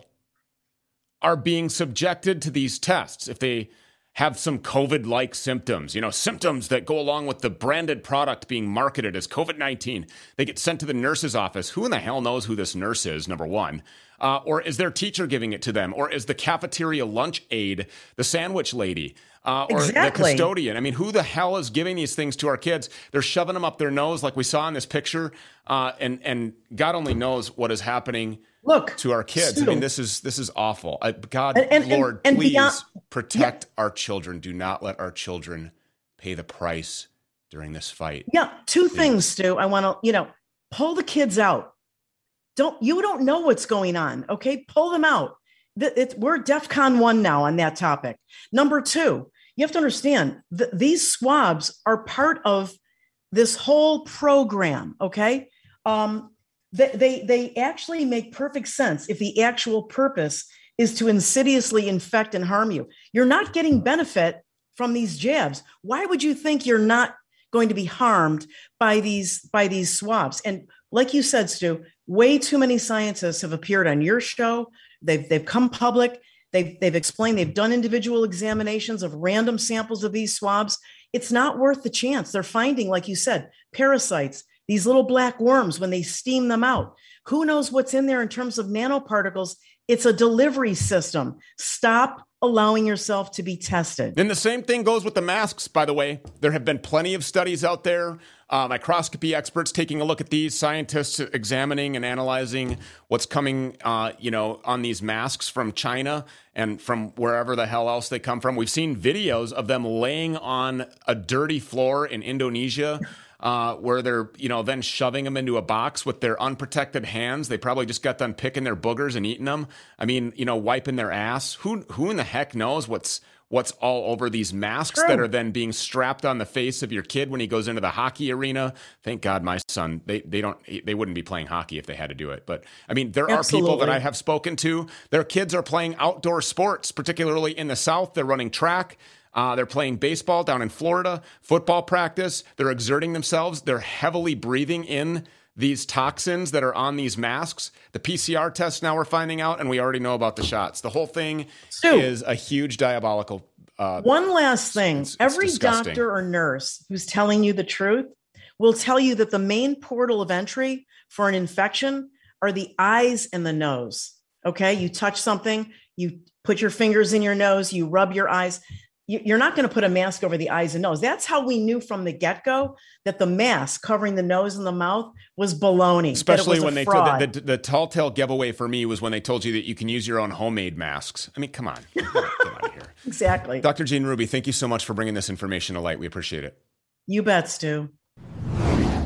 are being subjected to these tests. If they have some COVID-like symptoms, you know, symptoms that go along with the branded product being marketed as COVID nineteen, they get sent to the nurse's office. Who in the hell knows who this nurse is, number one? Uh, or is their teacher giving it to them? Or is the cafeteria lunch aide the sandwich lady? Uh, or exactly. the custodian. I mean, who the hell is giving these things to our kids? They're shoving them up their nose like we saw in this picture. Uh, and and God only knows what is happening Look, to our kids. Stu. I mean, this is this is awful. I, God, and, and, Lord, and, and please beyond, protect yeah. our children. Do not let our children pay the price during this fight. Yeah, two please. things, Stu. I want to, you know, pull the kids out. Don't you don't know what's going on, okay? Pull them out. It, we're DEFCON one now on that topic. Number two, you have to understand that these swabs are part of this whole program, okay? Um, they, they, they actually make perfect sense if the actual purpose is to insidiously infect and harm you. You're not getting benefit from these jabs. Why would you think you're not going to be harmed by these, by these swabs? And like you said, Stu, way too many scientists have appeared on your show. They've, they've come public. They've, they've explained, they've done individual examinations of random samples of these swabs. It's not worth the chance. They're finding, like you said, parasites, these little black worms when they steam them out. Who knows what's in there in terms of nanoparticles? It's a delivery system. Stop allowing yourself to be tested. And the same thing goes with the masks, by the way. There have been plenty of studies out there, uh, microscopy experts taking a look at these, scientists examining and analyzing what's coming, uh, you know, on these masks from China and from wherever the hell else they come from. We've seen videos of them laying on a dirty floor in Indonesia, uh, where they're, you know, then shoving them into a box with their unprotected hands. They probably just got done picking their boogers and eating them. I mean, you know, wiping their ass. Who, who in the heck knows what's, what's all over these masks True. that are then being strapped on the face of your kid when he goes into the hockey arena? Thank God my son, they, they don't, they wouldn't be playing hockey if they had to do it. But I mean, there Absolutely. are people that I have spoken to, their kids are playing outdoor sports, particularly in the South. They're running track. Uh, they're playing baseball down in Florida, football practice. They're exerting themselves. They're heavily breathing in these toxins that are on these masks. The P C R tests now we're finding out, and we already know about the shots. The whole thing Stu, is a huge diabolical. Uh, one last thing. it's, it's Every disgusting. doctor or nurse who's telling you the truth will tell you that the main portal of entry for an infection are the eyes and the nose. Okay. You touch something, you put your fingers in your nose, you rub your eyes. You're not going to put a mask over the eyes and nose. That's how we knew from the get-go that the mask covering the nose and the mouth was baloney. Especially when they told the, the, the tall tale giveaway for me was when they told you that you can use your own homemade masks. I mean, come on, get out of here. Exactly. Doctor Gene Ruby, thank you so much for bringing this information to light. We appreciate it. You bet, Stu.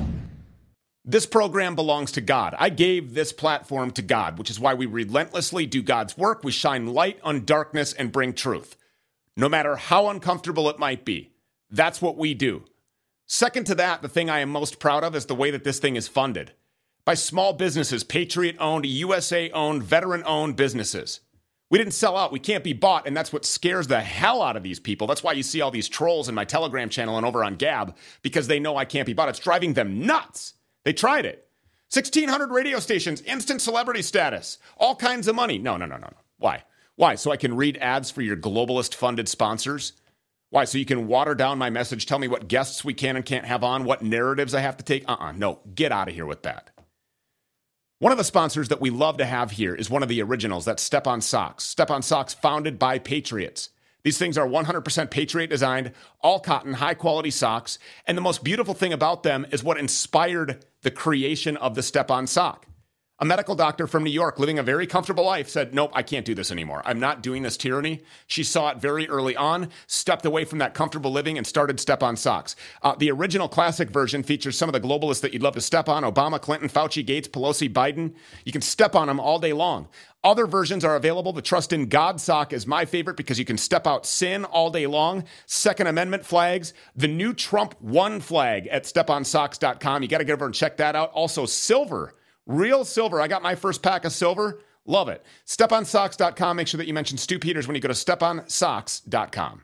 This program belongs to God. I gave this platform to God, which is why we relentlessly do God's work. We shine light on darkness and bring truth, no matter how uncomfortable it might be. That's what we do. Second to that, the thing I am most proud of is the way that this thing is funded. By small businesses, Patriot-owned, U S A-owned, veteran-owned businesses. We didn't sell out. We can't be bought, and that's what scares the hell out of these people. That's why you see all these trolls in my Telegram channel and over on Gab, because they know I can't be bought. It's driving them nuts. They tried it. sixteen hundred radio stations, instant celebrity status, all kinds of money. No, no, no, no, no. Why? Why? So I can read ads for your globalist-funded sponsors? Why? So you can water down my message, tell me what guests we can and can't have on, what narratives I have to take? Uh-uh. No, get out of here with that. One of the sponsors that we love to have here is one of the originals. That's Step-On Socks. Step-On Socks, founded by Patriots. These things are one hundred percent Patriot designed, all cotton, high-quality socks. And the most beautiful thing about them is what inspired the creation of the Step-On sock. A medical doctor from New York living a very comfortable life said, nope, I can't do this anymore. I'm not doing this tyranny. She saw it very early on, stepped away from that comfortable living, and started Step-On Socks. Uh, the original classic version features some of the globalists that you'd love to step on: Obama, Clinton, Fauci, Gates, Pelosi, Biden. You can step on them all day long. Other versions are available. The Trust in God sock is my favorite because you can step out sin all day long. Second Amendment flags. The new Trump One flag at step on socks dot com. You got to get over and check that out. Also, silver. Real silver. I got my first pack of silver. Love it. step on socks dot com. Make sure that you mention Stu Peters when you go to step on socks dot com.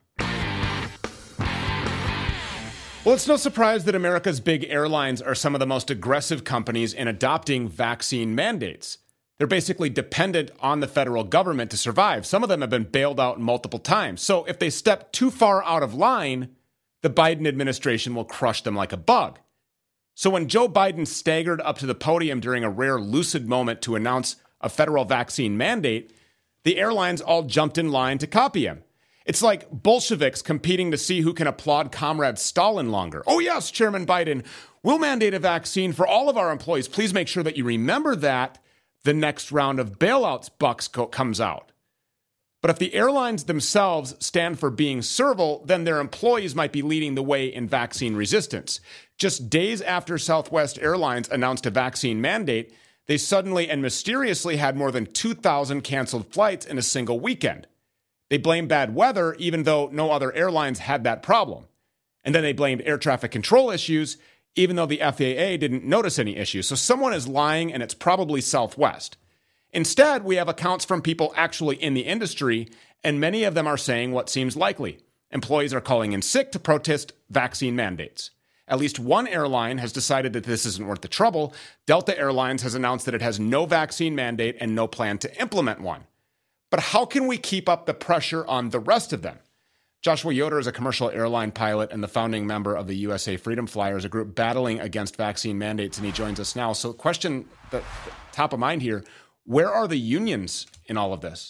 Well, it's no surprise that America's big airlines are some of the most aggressive companies in adopting vaccine mandates. They're basically dependent on the federal government to survive. Some of them have been bailed out multiple times. So if they step too far out of line, the Biden administration will crush them like a bug. So when Joe Biden staggered up to the podium during a rare lucid moment to announce a federal vaccine mandate, the airlines all jumped in line to copy him. It's like Bolsheviks competing to see who can applaud Comrade Stalin longer. Oh yes, Chairman Biden, we'll mandate a vaccine for all of our employees. Please make sure that you remember that the next round of bailouts bucks co- comes out. But if the airlines themselves stand for being servile, then their employees might be leading the way in vaccine resistance. Just days after Southwest Airlines announced a vaccine mandate, they suddenly and mysteriously had more than two thousand canceled flights in a single weekend. They blamed bad weather, even though no other airlines had that problem. And then they blamed air traffic control issues, even though the F A A didn't notice any issues. So someone is lying, and it's probably Southwest. Instead, we have accounts from people actually in the industry, and many of them are saying what seems likely. Employees are calling in sick to protest vaccine mandates. At least one airline has decided that this isn't worth the trouble. Delta Airlines has announced that it has no vaccine mandate and no plan to implement one. But how can we keep up the pressure on the rest of them? Joshua Yoder is a commercial airline pilot and the founding member of the U S A Freedom Flyers, a group battling against vaccine mandates, and he joins us now. So question that top of mind here, where are the unions in all of this?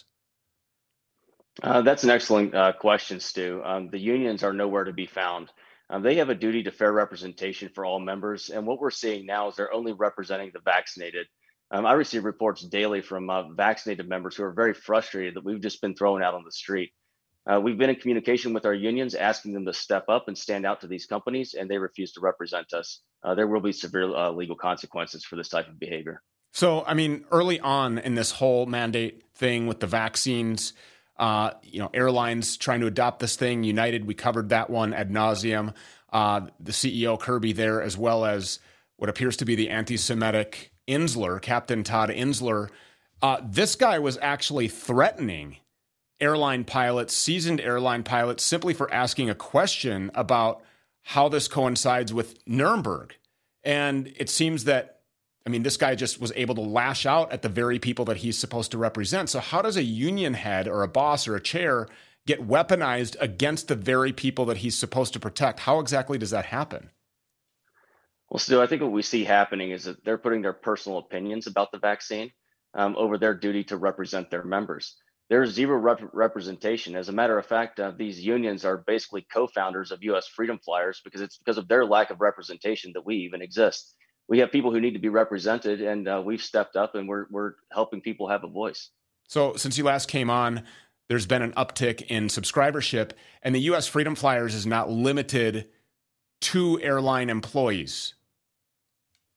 Uh, that's an excellent uh, question, Stu. Um, the unions are nowhere to be found. Um, they have a duty to fair representation for all members. And what we're seeing now is they're only representing the vaccinated. Um, I receive reports daily from uh, vaccinated members who are very frustrated that we've just been thrown out on the street. Uh, we've been in communication with our unions, asking them to step up and stand out to these companies, and they refuse to represent us. Uh, there will be severe uh, legal consequences for this type of behavior. So, I mean, early on in this whole mandate thing with the vaccines, uh, you know, airlines trying to adopt this thing, United, we covered that one ad nauseum. Uh, the C E O, Kirby, there, as well as what appears to be the anti-Semitic Insler, Captain Todd Insler. Uh, this guy was actually threatening airline pilots, seasoned airline pilots, simply for asking a question about how this coincides with Nuremberg. And it seems that, I mean, this guy just was able to lash out at the very people that he's supposed to represent. So how does a union head or a boss or a chair get weaponized against the very people that he's supposed to protect? How exactly does that happen? Well, Stu, I think what we see happening is that they're putting their personal opinions about the vaccine um, over their duty to represent their members. There's zero rep- representation. As a matter of fact, uh, these unions are basically co-founders of U S Freedom Flyers because it's because of their lack of representation that we even exist. We have people who need to be represented, and uh, we've stepped up, and we're we're helping people have a voice. So since you last came on, there's been an uptick in subscribership, and the U S Freedom Flyers is not limited to airline employees.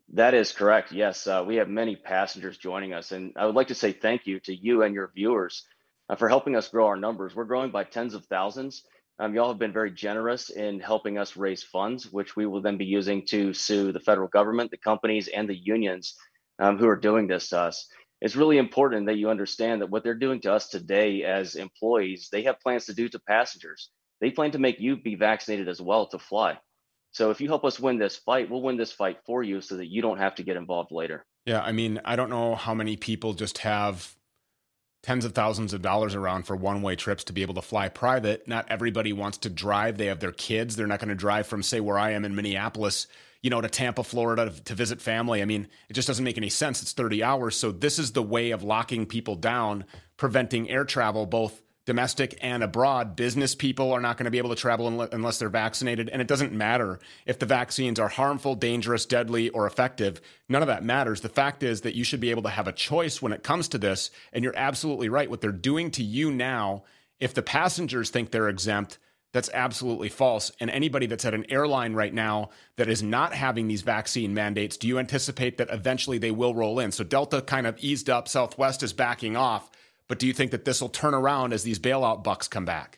That is correct. Yes, uh, we have many passengers joining us. And I would like to say thank you to you and your viewers uh, for helping us grow our numbers. We're growing by tens of thousands. Um, y'all have been very generous in helping us raise funds, which we will then be using to sue the federal government, the companies, and the unions um, who are doing this to us. It's really important that you understand that what they're doing to us today as employees, they have plans to do to passengers. They plan to make you be vaccinated as well to fly. So if you help us win this fight, we'll win this fight for you so that you don't have to get involved later. Yeah, I mean, I don't know how many people just have tens of thousands of dollars around for one-way trips to be able to fly private. Not everybody wants to drive. They have their kids. They're not going to drive from, say, where I am in Minneapolis, you know, to Tampa, Florida to, to visit family. I mean, it just doesn't make any sense. It's thirty hours. So this is the way of locking people down, preventing air travel, both domestic and abroad. Business people are not going to be able to travel unless they're vaccinated. And it doesn't matter if the vaccines are harmful, dangerous, deadly, or effective. None of that matters. The fact is that you should be able to have a choice when it comes to this. And you're absolutely right. What they're doing to you now, if the passengers think they're exempt, that's absolutely false. And anybody that's at an airline right now that is not having these vaccine mandates, do you anticipate that eventually they will roll in? So Delta kind of eased up. Southwest is backing off. But do you think that this will turn around as these bailout bucks come back?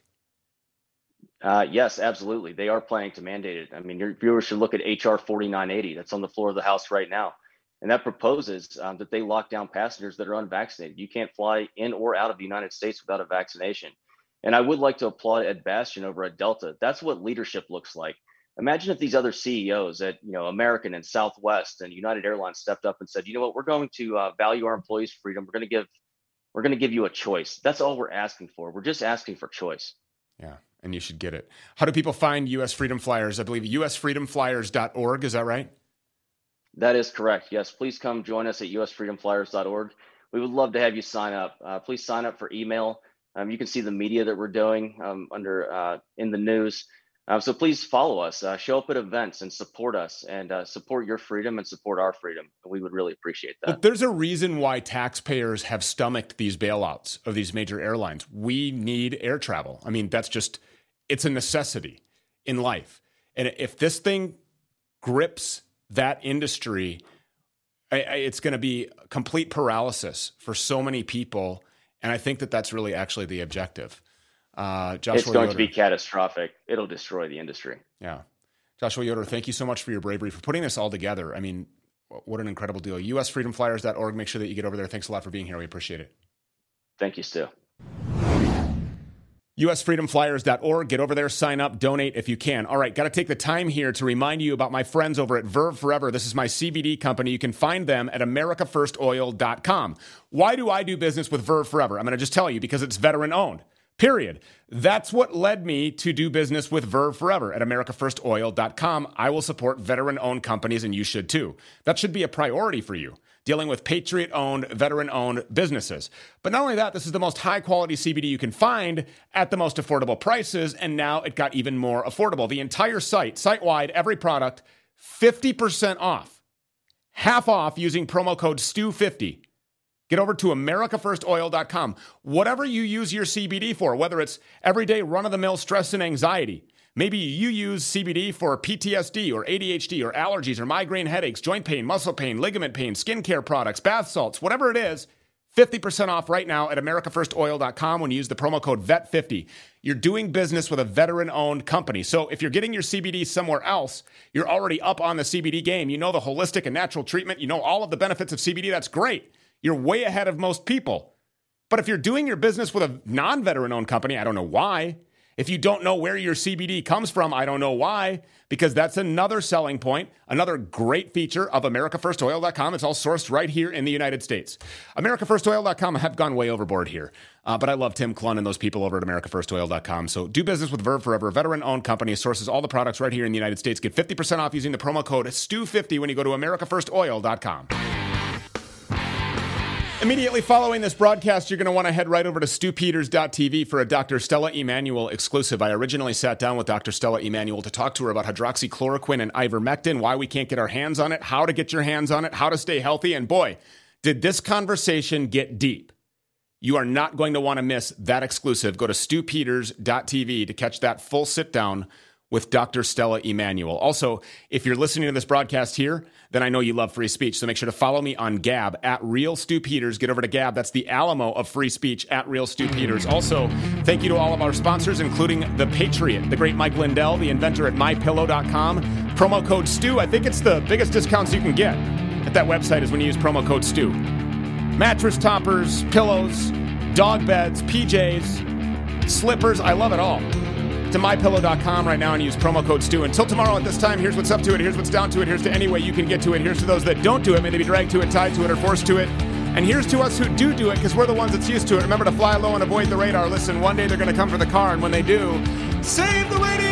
Uh, yes, absolutely. They are planning to mandate it. I mean, your viewers should look at H R forty-nine eighty. That's on the floor of the House right now. And that proposes um, that they lock down passengers that are unvaccinated. You can't fly in or out of the United States without a vaccination. And I would like to applaud Ed Bastian over at Delta. That's what leadership looks like. Imagine if these other C E Os at, you know, American and Southwest and United Airlines stepped up and said, you know what, we're going to uh, value our employees' freedom. We're going to give We're going to give you a choice. That's all we're asking for. We're just asking for choice. Yeah, and you should get it. How do people find U S Freedom Flyers? I believe U S freedom flyers dot org. Is that right? That is correct. Yes, please come join us at U S freedom flyers dot org. We would love to have you sign up. Uh, please sign up for email. Um, you can see the media that we're doing um, under uh, in the news. Um, so please follow us, uh, show up at events and support us and uh, support your freedom and support our freedom. We would really appreciate that. But there's a reason why taxpayers have stomached these bailouts of these major airlines. We need air travel. I mean, that's just, it's a necessity in life. And if this thing grips that industry, I, I, it's going to be complete paralysis for so many people. And I think that that's really actually the objective. Uh, Joshua it's going Yoder. to be catastrophic. It'll destroy the industry. Yeah. Joshua Yoder, thank you so much for your bravery, for putting this all together. I mean, what an incredible deal. U S freedom flyers dot org. Make sure that you get over there. Thanks a lot for being here. We appreciate it. Thank you, Stu. U S freedom flyers dot org. Get over there, sign up, donate if you can. All right, got to take the time here to remind you about my friends over at Verve Forever. This is my C B D company. You can find them at america first oil dot com. Why do I do business with Verve Forever? I'm going to just tell you, because it's veteran owned. Period. That's what led me to do business with Verve Forever at america first oil dot com. I will support veteran-owned companies, and you should too. That should be a priority for you, dealing with patriot-owned, veteran-owned businesses. But not only that, this is the most high-quality C B D you can find at the most affordable prices, and now it got even more affordable. The entire site, site-wide, every product, fifty percent off. Half off using promo code S T U fifty. Get over to america first oil dot com. Whatever you use your C B D for, whether it's everyday run-of-the-mill stress and anxiety, maybe you use C B D for P T S D or A D H D or allergies or migraine headaches, joint pain, muscle pain, ligament pain, skincare products, bath salts, whatever it is, fifty percent off right now at america first oil dot com when you use the promo code V E T fifty. You're doing business with a veteran-owned company. So if you're getting your C B D somewhere else, you're already up on the C B D game. You know the holistic and natural treatment. You know all of the benefits of C B D. That's great. You're way ahead of most people. But if you're doing your business with a non-veteran-owned company, I don't know why. If you don't know where your C B D comes from, I don't know why, because that's another selling point, another great feature of america first oil dot com. It's all sourced right here in the United States. america first oil dot com, I have gone way overboard here, uh, but I love Tim Clunn and those people over at america first oil dot com. So do business with Verve Forever, a veteran-owned company, sources all the products right here in the United States. Get fifty percent off using the promo code S T U fifty when you go to america first oil dot com. Immediately following this broadcast, you're going to want to head right over to stu peters dot t v for a Doctor Stella Emanuel exclusive. I originally sat down with Doctor Stella Emanuel to talk to her about hydroxychloroquine and ivermectin, why we can't get our hands on it, how to get your hands on it, how to stay healthy, and boy, did this conversation get deep. You are not going to want to miss that exclusive. Go to stu peters dot t v to catch that full sit-down with Doctor Stella Emanuel. Also, if you're listening to this broadcast here, then I know you love free speech. So make sure to follow me on Gab at Real Stu Peters. Get over to Gab. That's the Alamo of free speech at Real Stu Peters. Also, thank you to all of our sponsors, including The Patriot, the great Mike Lindell, the inventor at my pillow dot com. Promo code Stu. I think it's the biggest discounts you can get at that website is when you use promo code Stu. Mattress toppers, pillows, dog beds, P Js, slippers. I love it all. To my pillow dot com right now and use promo code Stu. Until tomorrow at this time, here's what's up to it, here's what's down to it, here's to any way you can get to it, here's to those that don't do it, may they be dragged to it, tied to it, or forced to it. And here's to us who do do it, because we're the ones that's used to it. Remember to fly low and avoid the radar. Listen, one day they're going to come for the car, and when they do, save the radio!